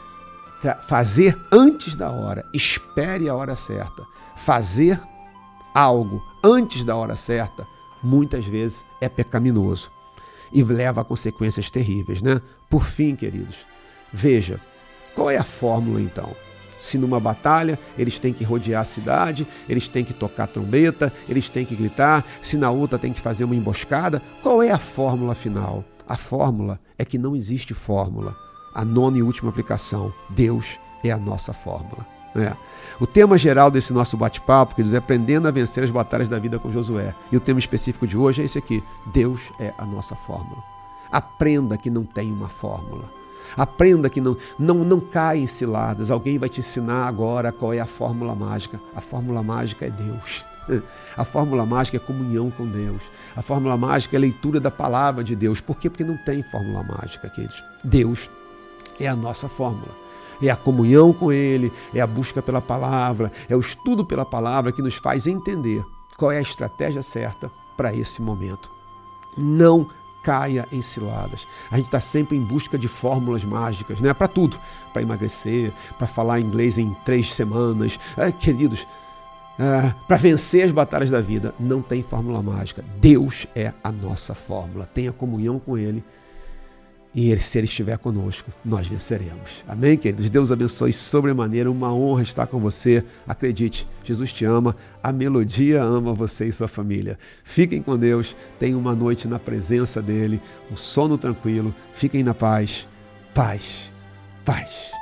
fazer antes da hora. Espere a hora certa. Fazer algo antes da hora certa, muitas vezes é pecaminoso e leva a consequências terríveis, né? Por fim, queridos, veja, qual é a fórmula então? Se numa batalha eles têm que rodear a cidade, eles têm que tocar trombeta, eles têm que gritar, se na outra tem que fazer uma emboscada, qual é a fórmula final? A fórmula é que não existe fórmula. A nona e última aplicação, Deus é a nossa fórmula. É. O tema geral desse nosso bate-papo, quer dizer, aprendendo a vencer as batalhas da vida com Josué. E o tema específico de hoje é esse aqui, Deus é a nossa fórmula. Aprenda que não tem uma fórmula. Aprenda que não, não, não cai em ciladas. Alguém vai te ensinar agora qual é a fórmula mágica. A fórmula mágica é Deus. A fórmula mágica é comunhão com Deus. A fórmula mágica é a leitura da palavra de Deus. Por quê? Porque não tem fórmula mágica, queridos. Deus é a nossa fórmula. É a comunhão com Ele, é a busca pela palavra, é o estudo pela palavra que nos faz entender qual é a estratégia certa para esse momento. Não caia em ciladas. A gente está sempre em busca de fórmulas mágicas, né? Para tudo. Para emagrecer, para falar inglês em três semanas. Ah, queridos, ah, para vencer as batalhas da vida, não tem fórmula mágica. Deus é a nossa fórmula. Tenha comunhão com Ele. E se Ele estiver conosco, nós venceremos. Amém, queridos? Deus abençoe sobremaneira. Uma honra estar com você. Acredite, Jesus te ama. A melodia ama você e sua família. Fiquem com Deus. Tenham uma noite na presença dEle. Um sono tranquilo. Fiquem na paz. Paz. Paz.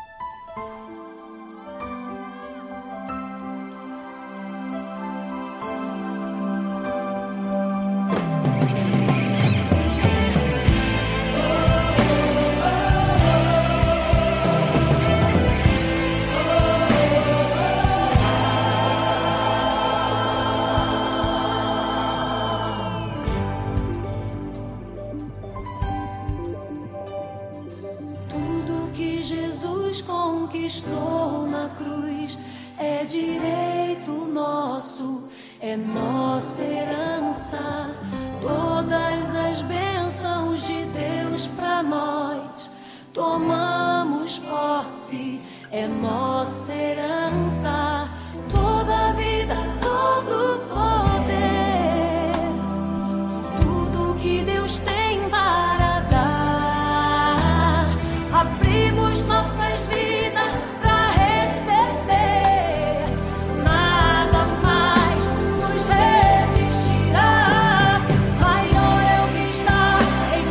é nossa herança. Todas as bênçãos de Deus pra nós, tomamos posse, é nossa herança. Toda a vida, todo o poder, tudo que Deus tem para dar, abrimos nossas vidas pra receber. Nada mais nos resistirá. Maior é o que está em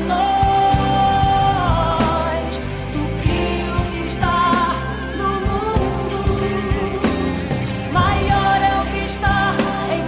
nós do que o que está no mundo. Maior é o que está em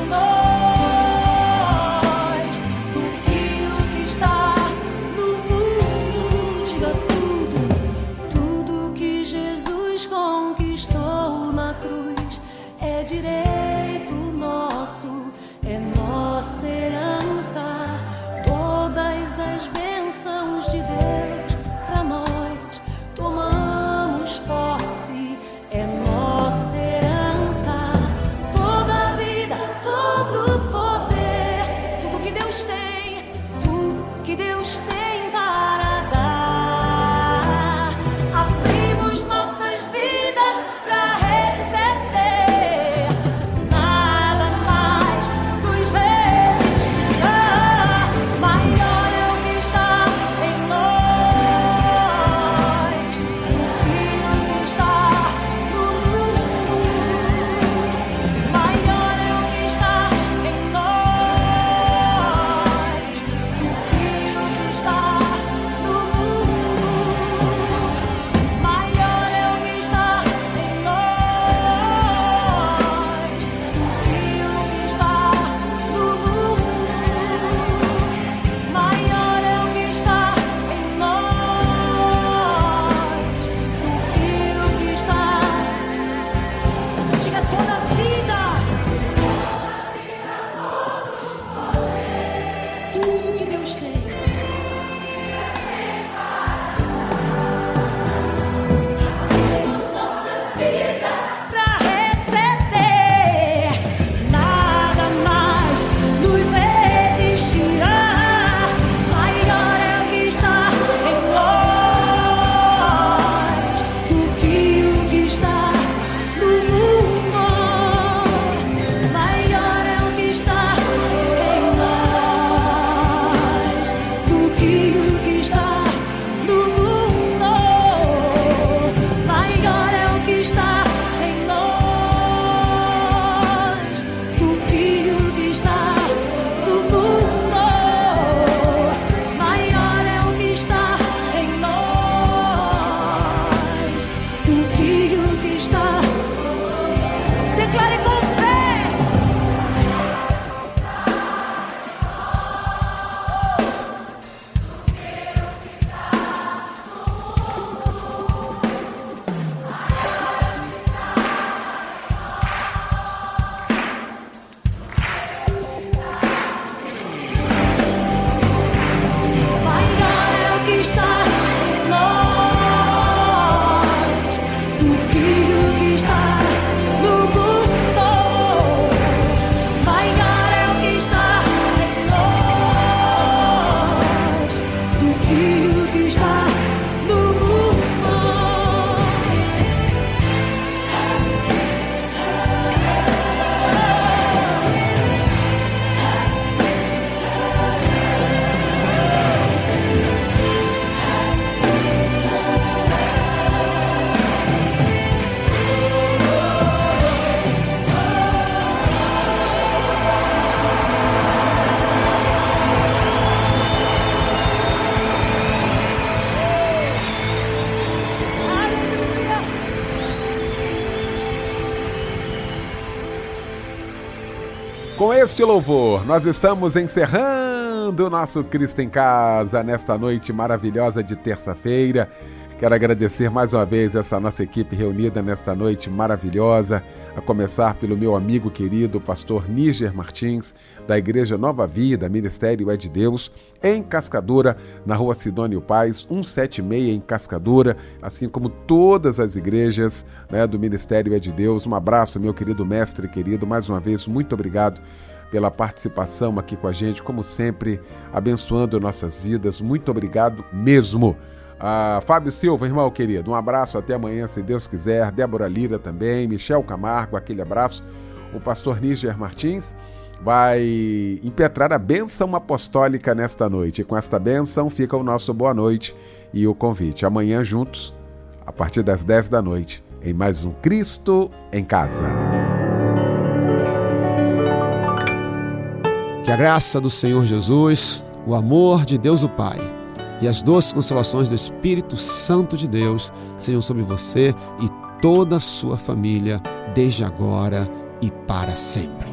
nós do que o que está no mundo. Diga tudo, tudo que Jesus conquistou na cruz é direito nosso, é nossa herança. Todas as bênçãos de Deus pra nós, tomamos posse, é nossa herança. Toda a vida, todo o poder, tudo que Deus tem, tudo que Deus tem para dar, abrimos nossas vidas pra receber. Nada mais nos resistirá. Maior é o que está em nós do que o que está no mundo. Maior é o que está em nós do que o que está no mundo. Maior é o que está em nós do que o que está no mundo. Maior é o que está em nós do que o que está. Diga toda a vida, tudo que Deus tem. Abrimos nossas vidas pra receber. Nada mais nos resistirá. Maior é o que está em nós do que o que está no mundo. Maior é o que está em nós do que o que está no mundo. Maior é o que está em nós do que o que está no mundo. Maior é o que está em nós do que o que está. Declare com fé. Maior é o que está em nós do que o que está no mundo. Maior é o que está em nós do que o que está no mundo. Com este louvor, nós estamos encerrando o nosso Cristo em Casa nesta noite maravilhosa de terça-feira. Quero agradecer mais uma vez essa nossa equipe reunida nesta noite maravilhosa, a começar pelo meu amigo querido, pastor Níger Martins, da Igreja Nova Vida, Ministério é de Deus, em Cascadura, na rua Sidônio Paz, cento e setenta e seis em Cascadura, assim como todas as igrejas, né, do Ministério é de Deus. Um abraço, meu querido mestre querido, mais uma vez, muito obrigado pela participação aqui com a gente, como sempre, abençoando nossas vidas. Muito obrigado mesmo. Ah, Fábio Silva, irmão querido, um abraço, até amanhã, se Deus quiser. Débora Lira também, Michel Camargo, aquele abraço. O pastor Níger Martins vai impetrar a bênção apostólica nesta noite. E com esta bênção fica o nosso boa noite e o convite. Amanhã juntos, a partir das dez da noite, em mais um Cristo em Casa. Que a graça do Senhor Jesus, o amor de Deus o Pai e as doces consolações do Espírito Santo de Deus sejam sobre você e toda a sua família, desde agora e para sempre.